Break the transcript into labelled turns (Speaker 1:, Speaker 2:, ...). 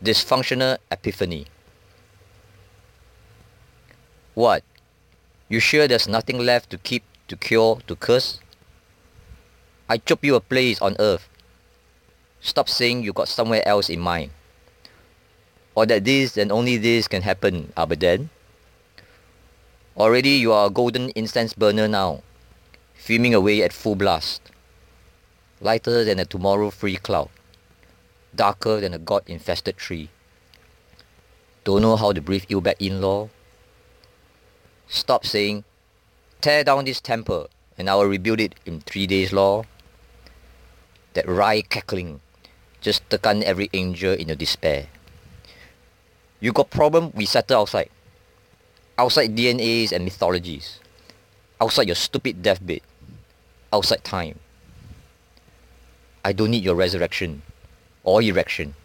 Speaker 1: Dysfunctional epiphany. What? You sure there's nothing left to keep, to cure, to curse? I chop you a place on earth. Stop saying you got somewhere else in mind. Or that this and only this can happen, Abadan. Already you are a golden incense burner now, fuming away at full blast. Lighter than a tomorrow-free cloud. Darker than a god-infested tree. Don't know how to breathe you back in, law? Stop saying, tear down this temple and I will rebuild it in 3 days, law. That wry cackling just tekan every angel in your despair. You got problem, we settle outside. Outside DNAs and mythologies. Outside your stupid deathbed. Outside time. I don't need your resurrection or erection.